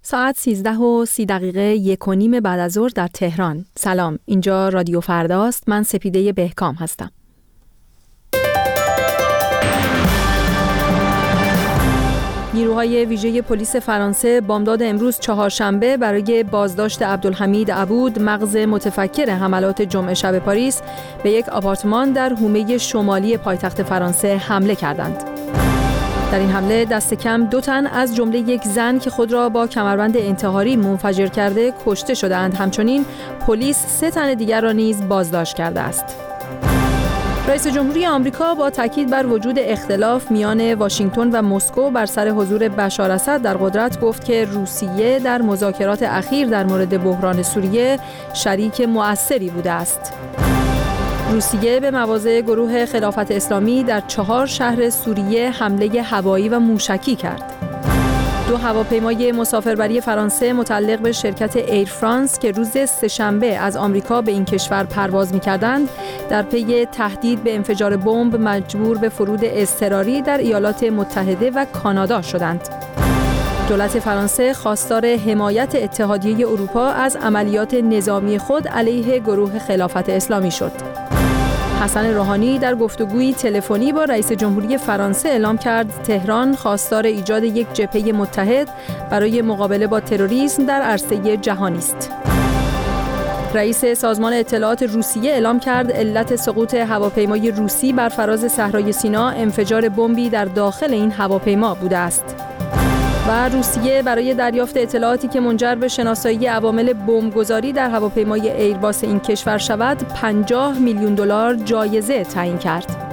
ساعت 13:30 1:30 بعد از ظهر در تهران. سلام، اینجا رادیو فرداست. من سپیده بهکام هستم. نیروهای ویژه پلیس فرانسه بامداد امروز چهارشنبه برای بازداشت عبدالحمید عبود، مغز متفکر حملات جمعه شب پاریس، به یک آپارتمان در حومه شمالی پایتخت فرانسه حمله کردند. در این حمله دست کم 2 تن از جمله یک زن که خود را با کمربند انتحاری منفجر کرده کشته شدند. همچنین پلیس 3 تن دیگر را نیز بازداشت کرده است. رئیس جمهوری آمریکا با تاکید بر وجود اختلاف میان واشنگتن و مسکو بر سر حضور بشار اسد در قدرت گفت که روسیه در مذاکرات اخیر در مورد بحران سوریه شریک مؤثری بوده است. روسیه به مواضع گروه خلافت اسلامی در 4 شهر سوریه حمله هوایی و موشکی کرد. 2 هواپیمای مسافربری فرانسه متعلق به شرکت ایر فرانس که روز سه‌شنبه از آمریکا به این کشور پرواز می‌کردند، در پی تهدید به انفجار بمب مجبور به فرود اضطراری در ایالات متحده و کانادا شدند. دولت فرانسه خواستار حمایت اتحادیه اروپا از عملیات نظامی خود علیه گروه خلافت اسلامی شد. حسن روحانی در گفتگویی تلفنی با رئیس جمهوری فرانسه اعلام کرد تهران خواستار ایجاد یک جبهه متحد برای مقابله با تروریسم در عرصه جهانی است. رئیس سازمان اطلاعات روسیه اعلام کرد علت سقوط هواپیمای روسی بر فراز صحرای سینا انفجار بمبی در داخل این هواپیما بوده است. و روسیه برای دریافت اطلاعاتی که منجر به شناسایی عوامل بمبگذاری در هواپیمای ایرباس این کشور شود 50 میلیون دلار جایزه تعیین کرد.